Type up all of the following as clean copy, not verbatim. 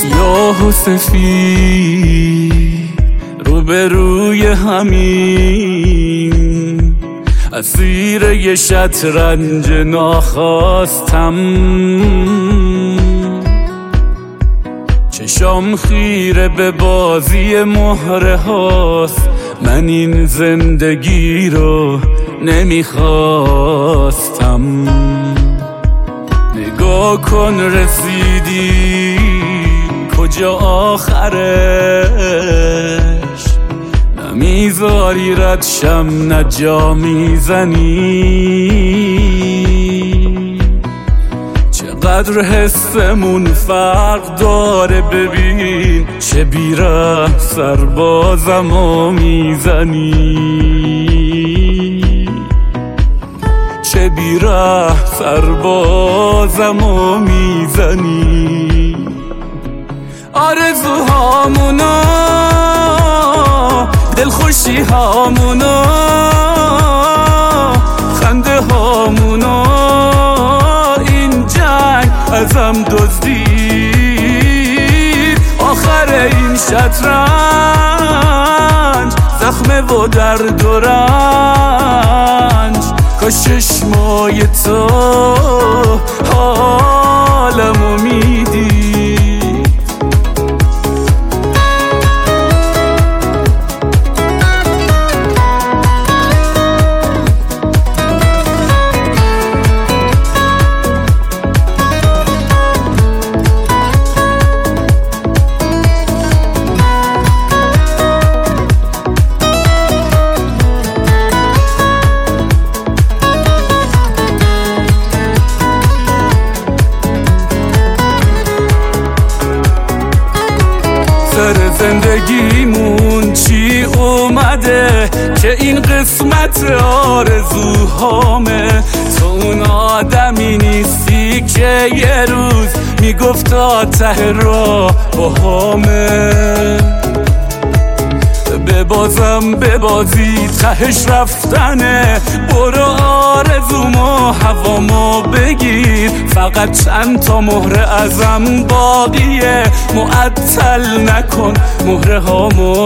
سیاه و سفید روبروی همین اسیر یه شطرنج ناخواستم، چشام خیره به بازی مهره هاست، من این زندگی رو نمیخواستم. نگاه کن رسیدی کجا آخرش، نمیذاری رد شم نه جا میزنی. چقدر حسمون فرق داره، ببین چه بیره سربازمو میزنی، چه بیره سربازمو میزنی. آرزوهامونو دلخوشی هامونو خنده هامونو این جنگ ازم دزدید. آخر این شطرنج زخمه و درد و رنج، کاش چشمای تو حالمو میدی. سر زندگیمون چی اومده که این قسمت آرزوهامه؟ تو اون آدمی نیستی که یه روز میگفتا ته راه باهامه. ببازم ببازی تهش رفتنه، برو آرزومو هوامو بگیر، فقط چند تا مهره ازم باقیه، معطل نکن مهره هامو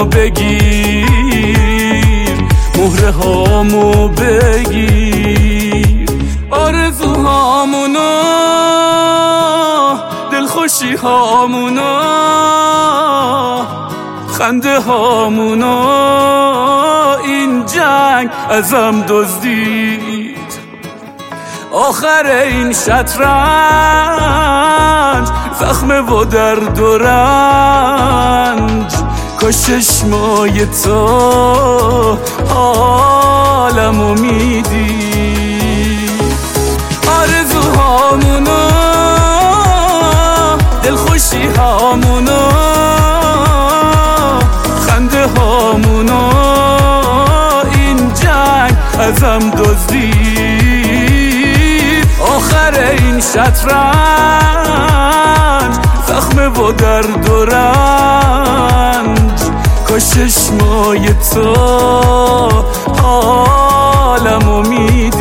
بگیر، مهره هامو بگیر. آرزوهامونو دلخوشی هامونو خنده هامونو این جنگ ازم دزدید. آخر این شطرنج زخمه و درد و رنج، کاش چشمای تو حالمو میدی. آرزوهامونو دلخوشی هامونو خنده هامونو این جنگ ازم دزدید. آخر این شطرنج زخمه و درد و رنج، کاش چشمای تو حالمو میدی.